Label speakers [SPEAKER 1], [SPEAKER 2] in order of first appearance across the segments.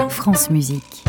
[SPEAKER 1] France Musique.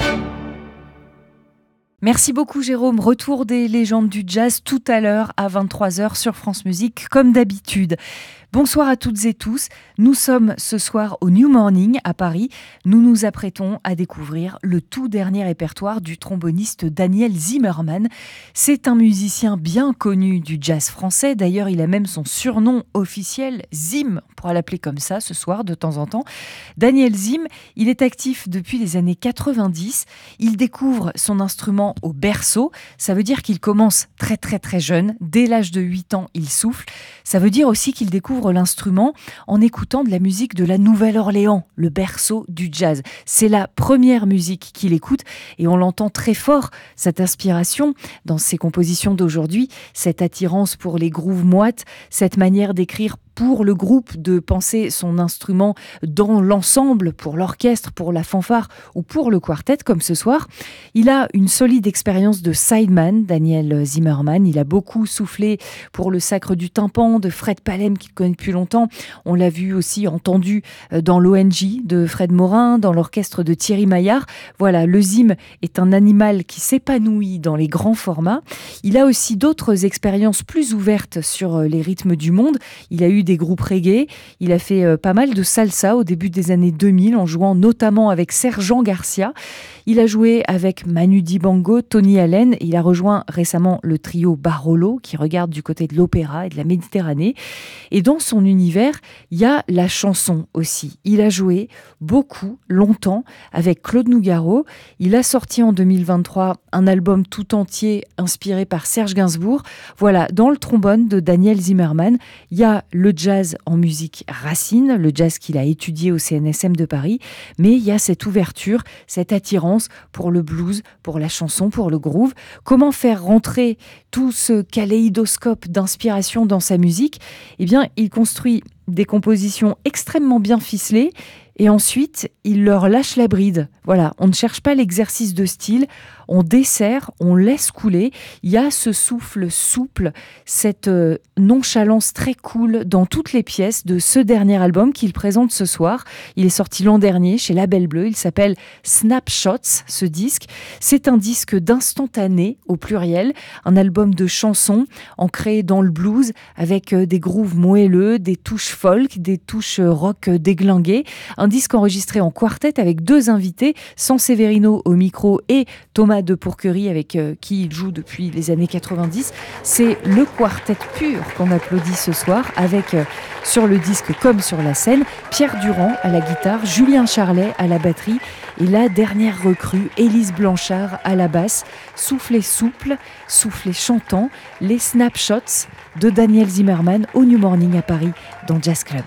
[SPEAKER 1] Merci beaucoup Jérôme, retour des légendes du jazz tout à l'heure à 23h sur France Musique comme d'habitude. Bonsoir à toutes et tous, nous sommes ce soir au New Morning à Paris. Nous nous apprêtons à découvrir le tout dernier répertoire du tromboniste Daniel Zimmermann. C'est un musicien bien connu du jazz français, d'ailleurs il a même son surnom officiel, Zim, on pourra l'appeler comme ça ce soir de temps en temps. Daniel Zim, il est actif depuis les années 90, il découvre son instrument au berceau, ça veut dire qu'il commence très jeune, dès l'âge de 8 ans il souffle, ça veut dire aussi qu'il découvre l'instrument en écoutant de la musique de la Nouvelle-Orléans, le berceau du jazz. C'est la première musique qu'il écoute et on l'entend très fort, cette inspiration dans ses compositions d'aujourd'hui, cette attirance pour les grooves moites, cette manière d'écrire pour le groupe, de penser son instrument dans l'ensemble, pour l'orchestre, pour la fanfare ou pour le quartet, comme ce soir. Il a une solide expérience de sideman, Daniel Zimmermann. Il a beaucoup soufflé pour le Sacre du Tympan de Fred Palem, qu'il connaît depuis longtemps. On l'a vu aussi, entendu dans l'ONG de Fred Morin, dans l'orchestre de Thierry Maillard. Voilà, le Zim est un animal qui s'épanouit dans les grands formats. Il a aussi d'autres expériences plus ouvertes sur les rythmes du monde. Il a eu des groupes reggae, il a fait pas mal de salsa au début des années 2000 en jouant notamment avec Sergent Garcia. Il a joué avec Manu Dibango, Tony Allen, et il a rejoint récemment le trio Barolo qui regarde du côté de l'opéra et de la Méditerranée. Et dans son univers, il y a la chanson aussi. Il a joué beaucoup, longtemps, avec Claude Nougaro. Il a sorti en 2023 un album tout entier inspiré par Serge Gainsbourg. Voilà, dans le trombone de Daniel Zimmermann, il y a le jazz en musique racine, le jazz qu'il a étudié au CNSM de Paris, mais il y a cette ouverture, cette attirance pour le blues, pour la chanson, pour le groove. Comment faire rentrer tout ce kaléidoscope d'inspiration dans sa musique ? Eh bien, il construit des compositions extrêmement bien ficelées et ensuite, il leur lâche la bride. Voilà, on ne cherche pas l'exercice de style, on dessert, on laisse couler. Il y a ce souffle souple, cette nonchalance très cool dans toutes les pièces de ce dernier album qu'il présente ce soir. Il est sorti l'an dernier chez Label Bleu, il s'appelle Snapshots, ce disque. C'est un disque d'instantané au pluriel, un album de chansons ancré dans le blues avec des grooves moelleux, des touches folk, des touches rock déglinguées. Un disque enregistré en quartet avec 2 invités, San Severino au micro et Thomas de Pourquerie avec qui il joue depuis les années 90. C'est le quartet pur qu'on applaudit ce soir avec sur le disque comme sur la scène, Pierre Durand à la guitare, Julien Charlet à la batterie et la dernière recrue, Élise Blanchard à la basse. Soufflé souple, soufflé chantant, les Snapshots de Daniel Zimmermann au New Morning à Paris dans Jazz Club.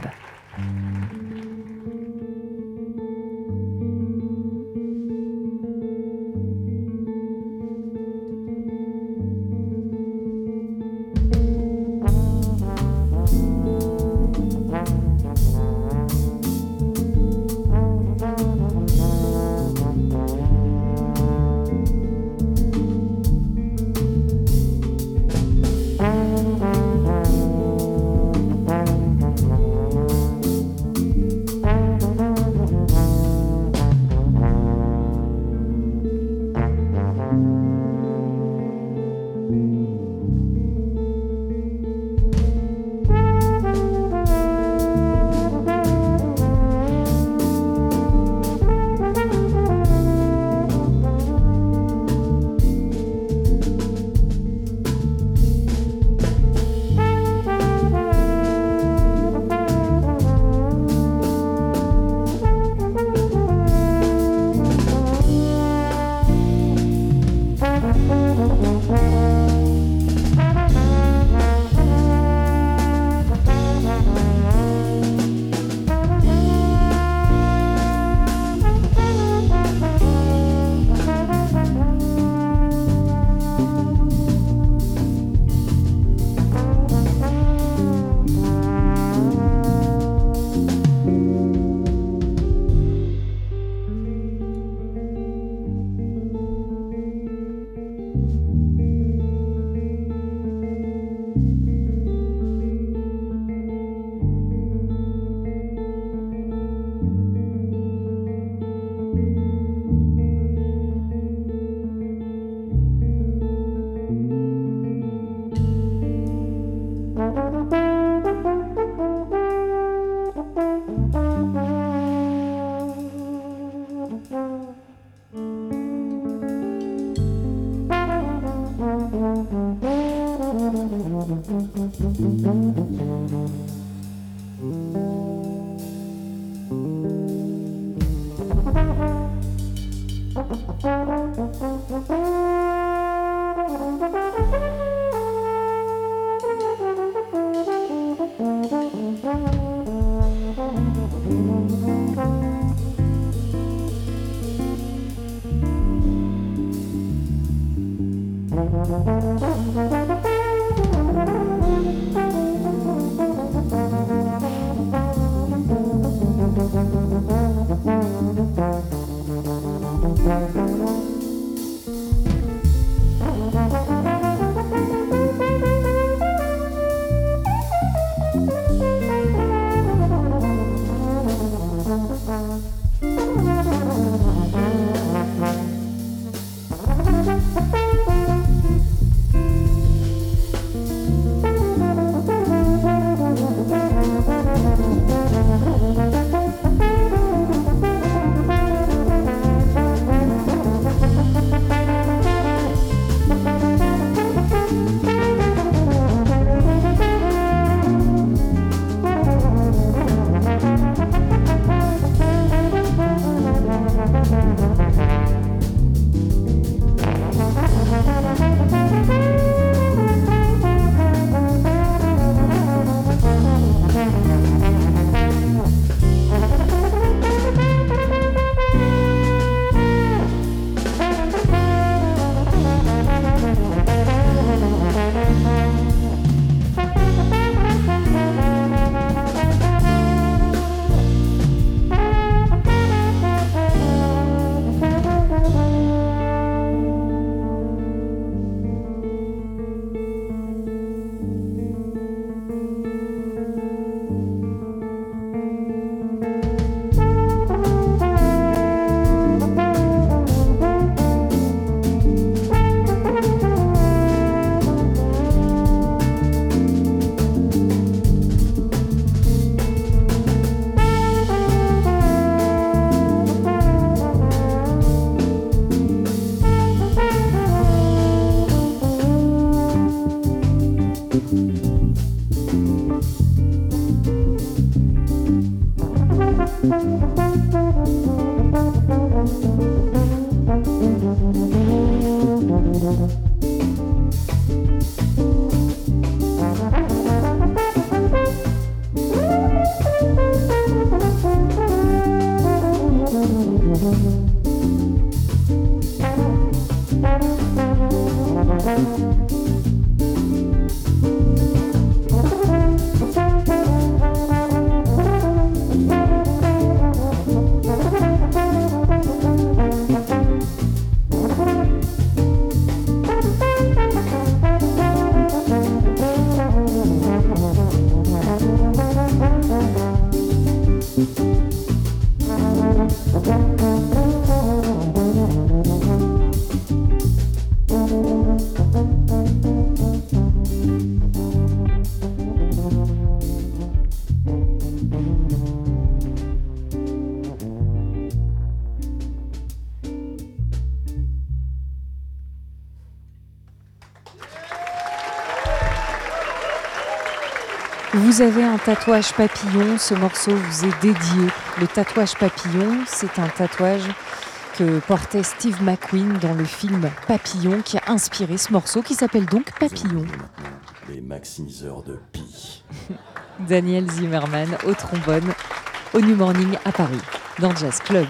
[SPEAKER 1] Vous avez un tatouage papillon, ce morceau vous est dédié. Le tatouage papillon, c'est un tatouage que portait Steve McQueen dans le film Papillon qui a inspiré ce morceau qui s'appelle donc Papillon.
[SPEAKER 2] Les maximiseurs de pi.
[SPEAKER 1] Daniel Zimmerman au trombone, au New Morning à Paris, dans Jazz Club.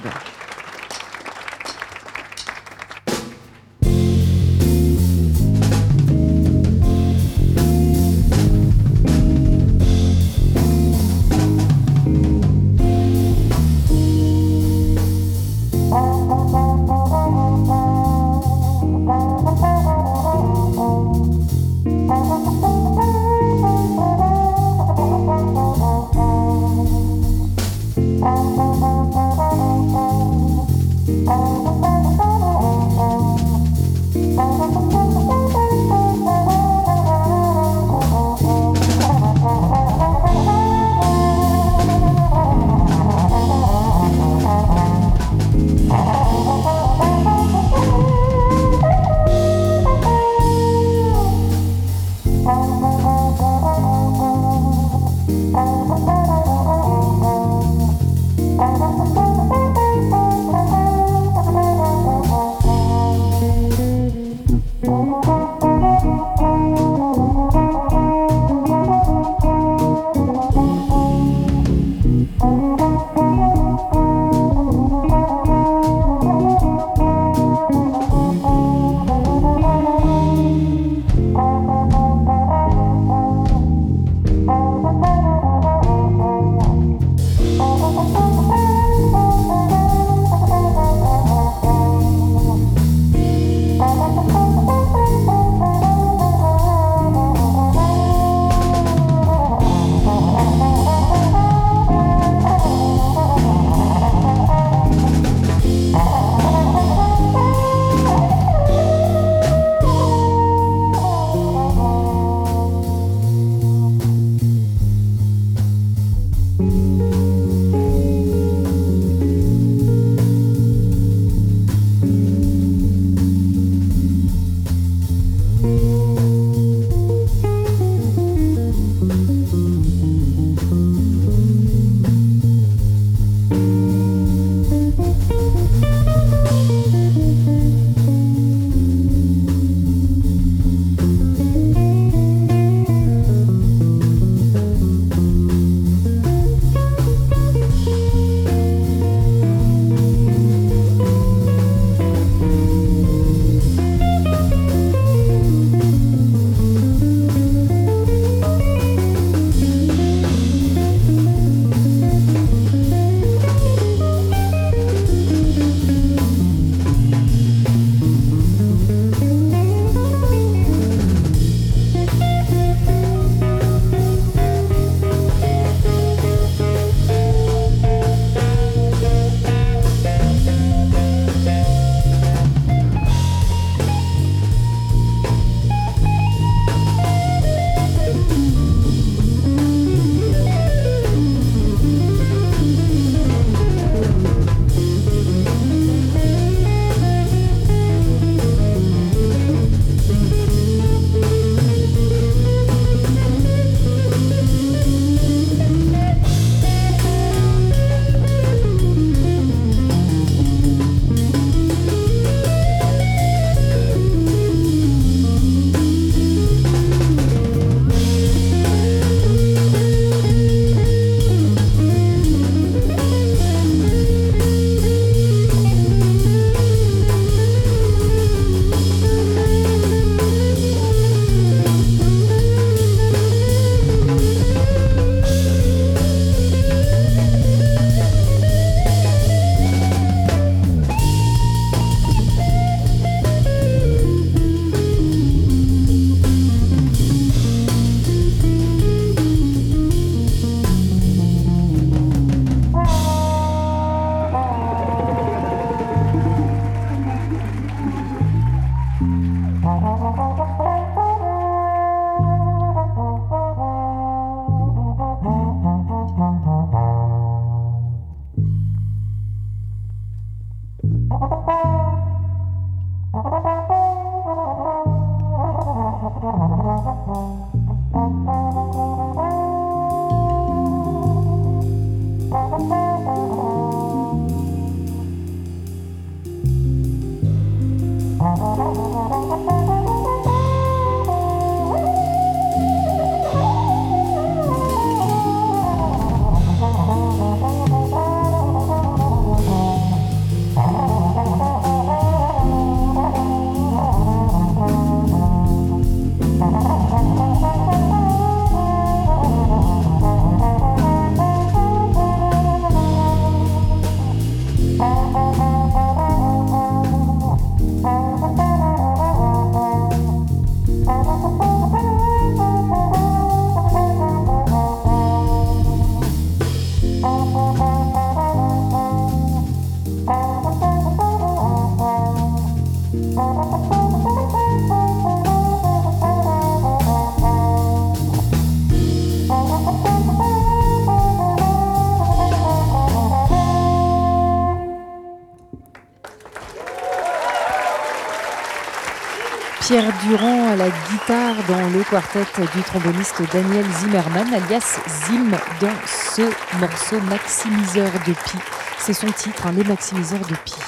[SPEAKER 1] Pierre Durand à la guitare dans le quartet du tromboniste Daniel Zimmermann, alias Zim, dans ce morceau Maximiseur de Pi. C'est son titre, Les Maximiseurs de Pi.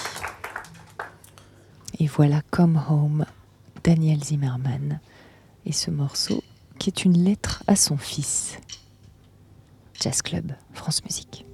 [SPEAKER 1] Et voilà Come Home, Daniel Zimmermann. Et ce morceau qui est une lettre à son fils. Jazz Club, France Musique.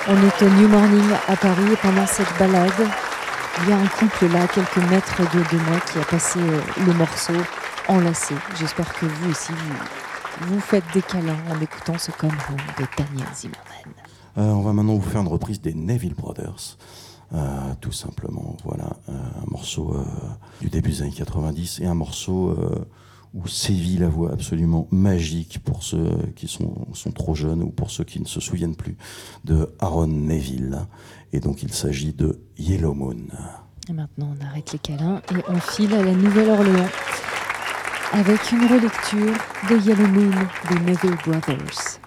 [SPEAKER 3] On est au New Morning à Paris et pendant cette balade, il y a un couple là, à quelques mètres de moi, qui a passé le morceau enlacé. J'espère que vous aussi, vous faites des câlins en écoutant ce Come Home de Daniel Zimmerman.
[SPEAKER 2] On va maintenant vous faire une reprise des Neville Brothers. Tout simplement, voilà, un morceau du début des années 90 et un morceau où sévit la voix absolument magique pour ceux qui sont trop jeunes ou pour ceux qui ne se souviennent plus de Aaron Neville. Et donc il s'agit de Yellow Moon.
[SPEAKER 3] Et maintenant on arrête les câlins et on file à la Nouvelle-Orléans avec une relecture de Yellow Moon des Neville Brothers.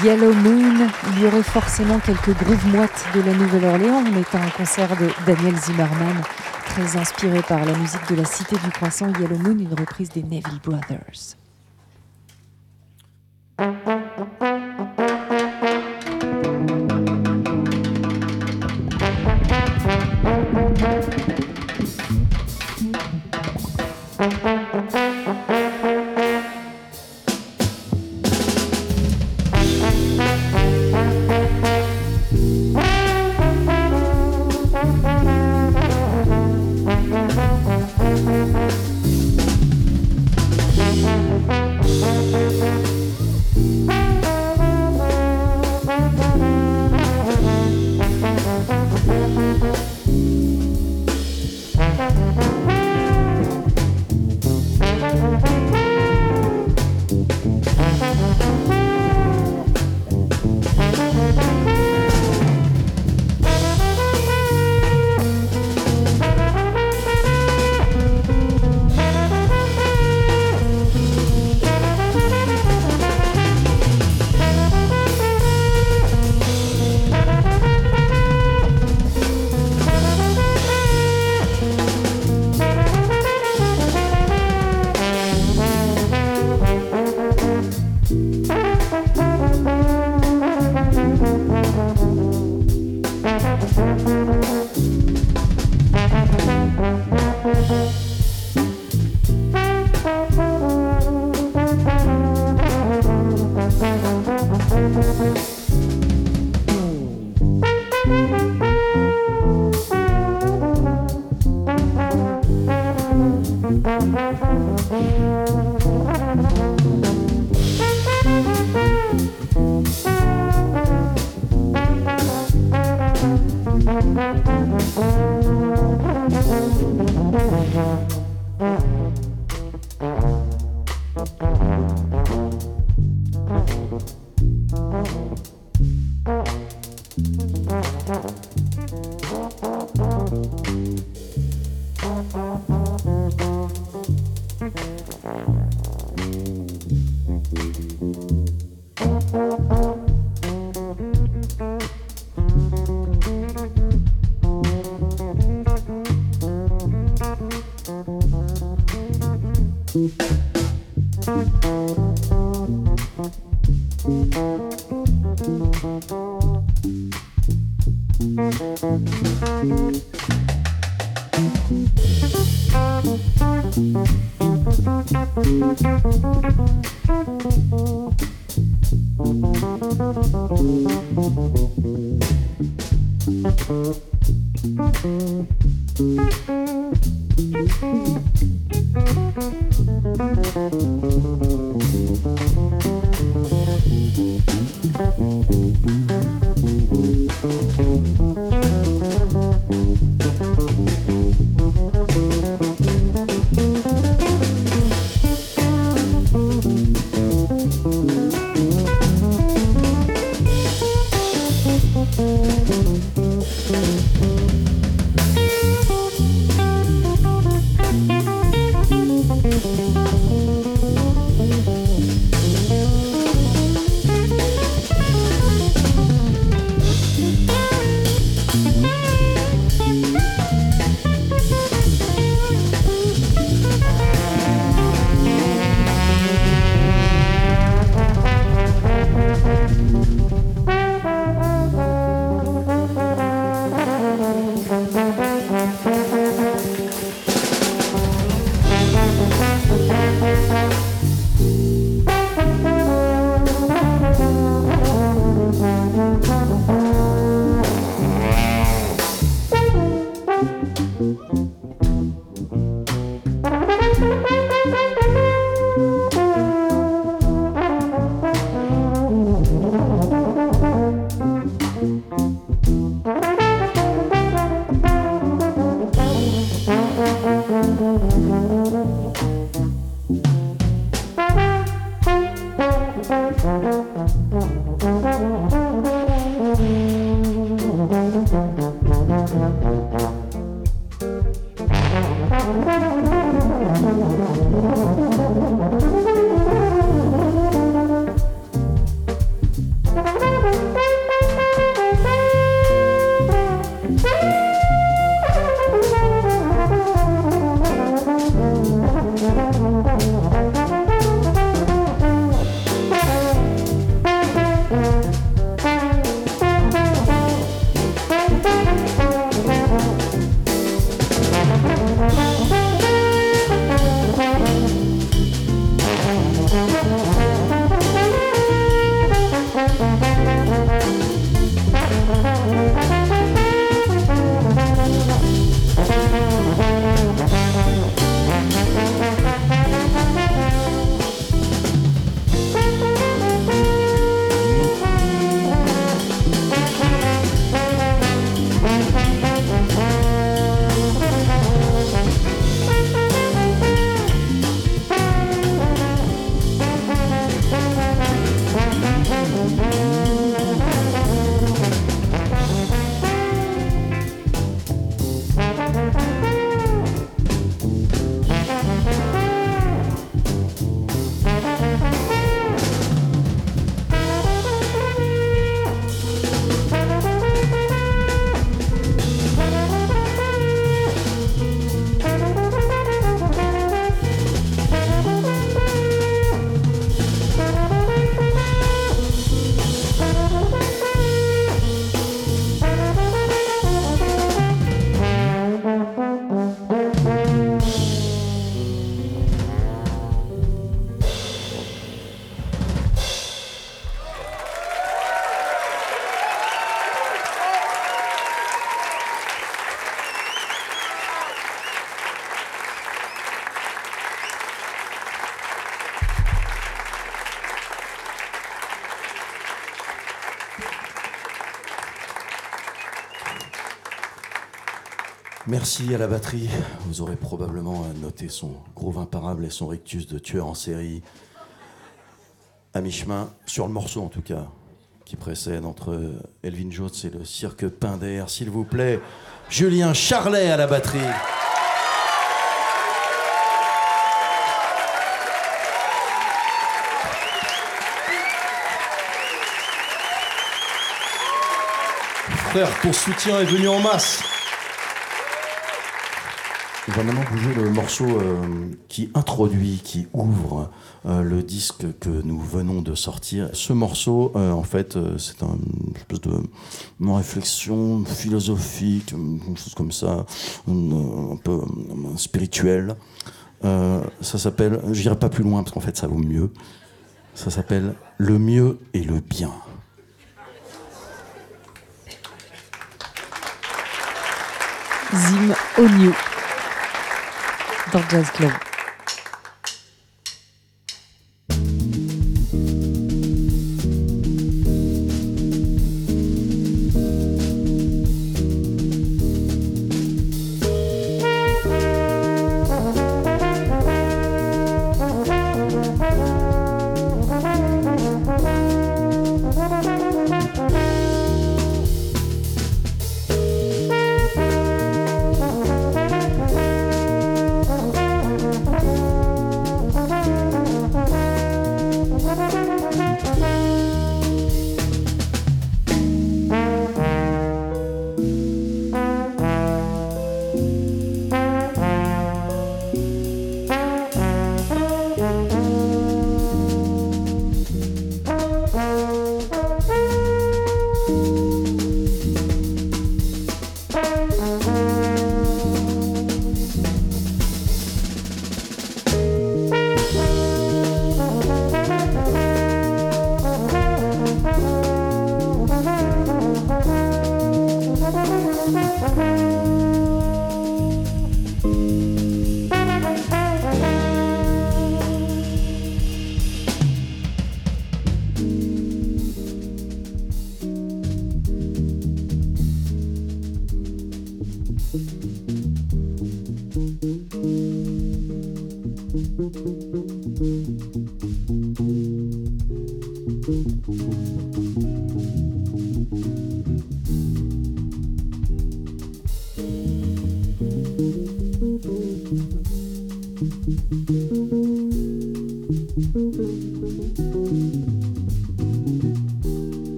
[SPEAKER 3] Yellow Moon, il y aurait forcément quelques grooves moites de la Nouvelle-Orléans. On est à un concert de Daniel Zimmerman, très inspiré par la musique de la Cité du Croissant. Yellow Moon, une reprise des Neville Brothers.
[SPEAKER 2] Merci à la batterie. Vous aurez probablement noté son groove imparable et son rictus de tueur en série. À mi-chemin, sur le morceau en tout cas, qui précède entre Elvin Jones et le cirque Pinder. S'il vous plaît, Julien Charlet à la batterie. Frère, ton soutien est venu en masse. On va maintenant bouger le morceau qui introduit, qui ouvre le disque que nous venons de sortir. Ce morceau, en fait, c'est une espèce de réflexion philosophique, une chose comme ça, un peu spirituelle. Ça s'appelle, je n'irai pas plus loin parce qu'en fait ça vaut mieux, ça s'appelle « Le mieux et le bien ».
[SPEAKER 3] Zim Onyu dans Jazz Club.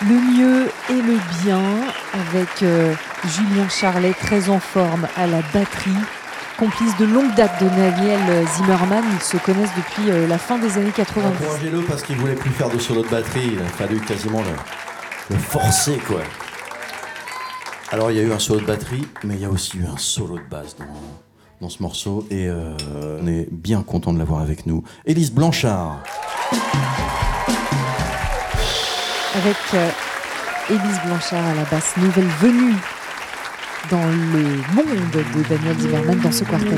[SPEAKER 3] Le mieux et le bien avec Julien Charlet, très en forme à la batterie. Complice de longue date de Daniel Zimmerman, ils se connaissent depuis la fin des années 90.
[SPEAKER 2] Encouragez-le parce qu'il voulait plus faire de solo de batterie, il a fallu quasiment le forcer quoi. Alors il y a eu un solo de batterie, mais il y a aussi eu un solo de basse dans ce morceau et on est bien content de l'avoir avec nous. Élise Blanchard.
[SPEAKER 3] Avec Élise Blanchard à la basse, nouvelle venue dans le monde de Daniel Zimmerman dans ce quartet.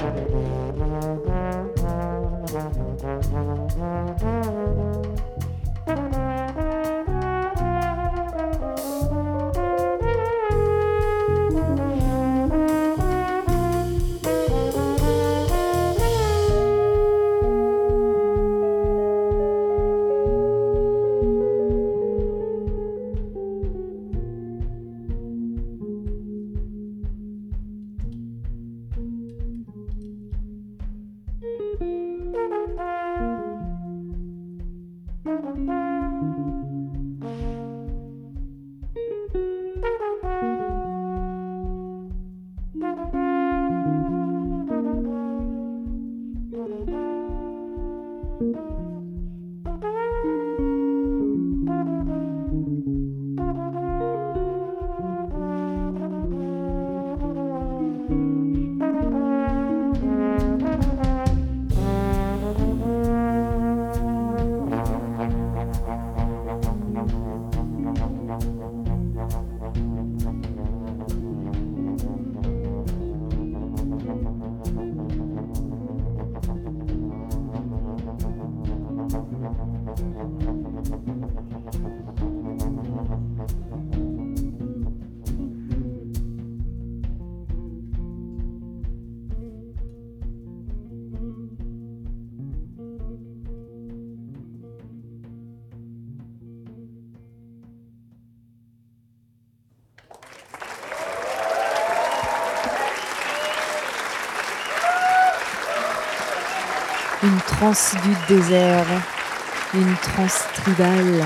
[SPEAKER 3] Une transe du désert, une transe tribale,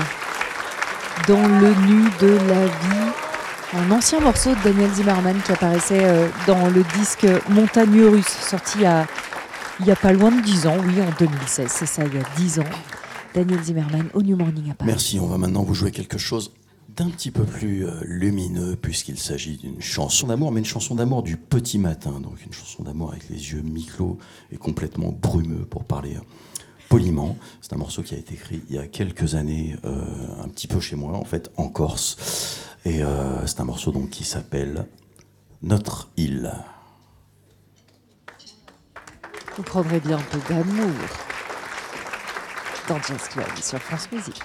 [SPEAKER 3] dans le nu de la vie. Un ancien morceau de Daniel Zimmerman qui apparaissait dans le disque Montagne Russe, sorti il y a pas loin de 10 ans, oui, en 2016, c'est ça, il y a 10 ans. Daniel Zimmerman au New Morning à Paris.
[SPEAKER 2] Merci, on va maintenant vous jouer quelque chose d'un petit peu plus lumineux, puisqu'il s'agit d'une chanson d'amour, mais une chanson d'amour du petit matin, donc une chanson d'amour avec les yeux mi-clos et complètement brumeux, pour parler poliment. C'est un morceau qui a été écrit il y a quelques années, un petit peu chez moi, en fait, en Corse, et c'est un morceau donc qui s'appelle Notre île.
[SPEAKER 3] Vous prendrez bien un peu d'amour dans Jazz Club sur France Musique.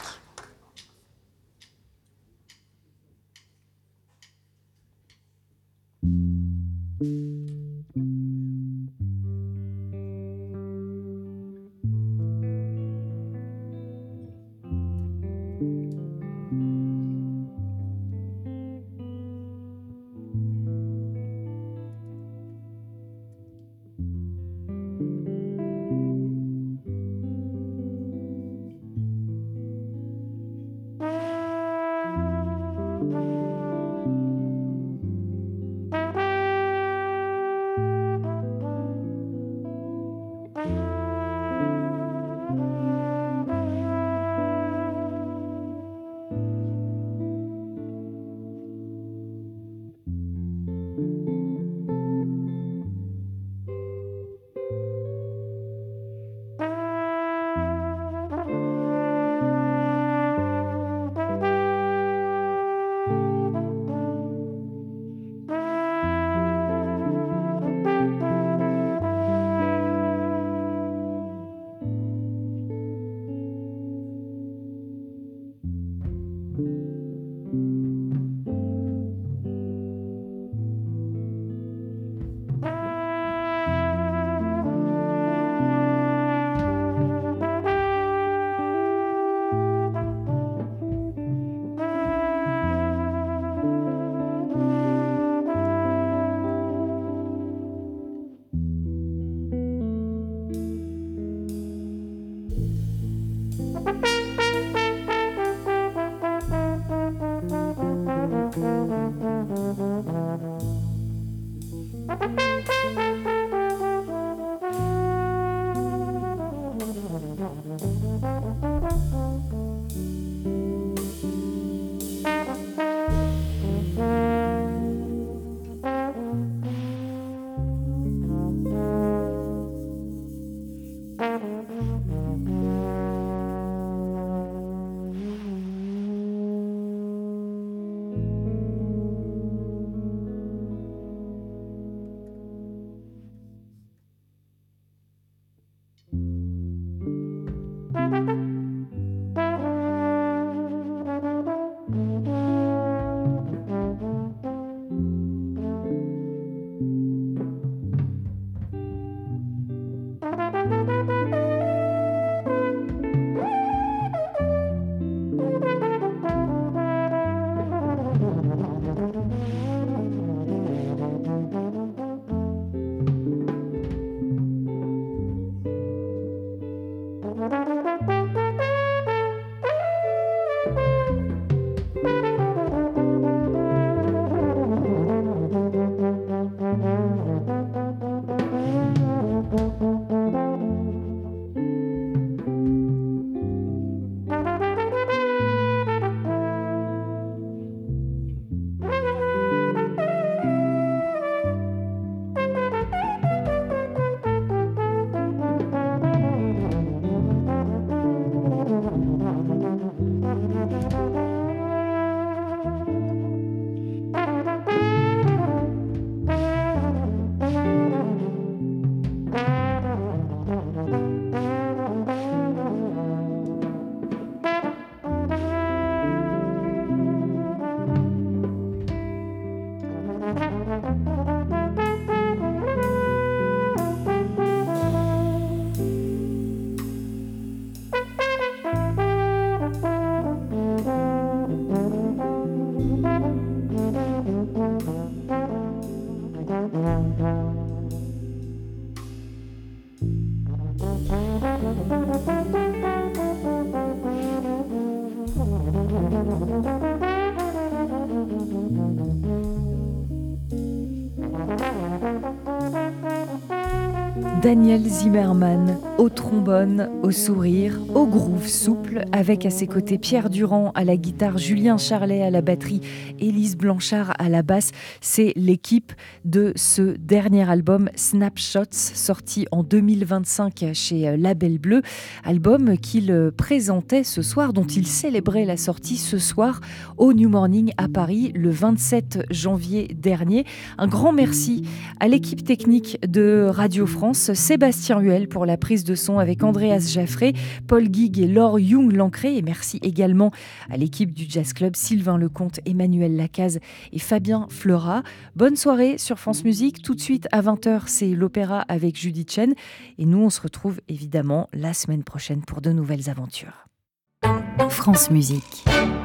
[SPEAKER 1] Daniel Zimmermann, au trombone, au sourire, au groove souple, avec à ses côtés Pierre Durand à la guitare, Julien Charlet à la batterie, Élise Blanchard à la basse. C'est l'équipe de ce dernier album Snapshots, sorti en 2025 chez Label Bleu, album qu'il présentait ce soir, dont il célébrait la sortie ce soir au New Morning à Paris le 27 janvier dernier. Un grand merci à l'équipe technique de Radio France, Sébastien Huel pour la prise de son avec Andreas Jaffré, Paul Guig et Laure Young-Lancré. Et merci également à l'équipe du Jazz Club, Sylvain Lecomte, Emmanuel Lacaze et Fabien Fleurat. Bonne soirée sur France Musique. Tout de suite à 20h, c'est l'opéra avec Judith Chen. Et nous, on se retrouve évidemment la semaine prochaine pour de nouvelles aventures.
[SPEAKER 4] France Musique.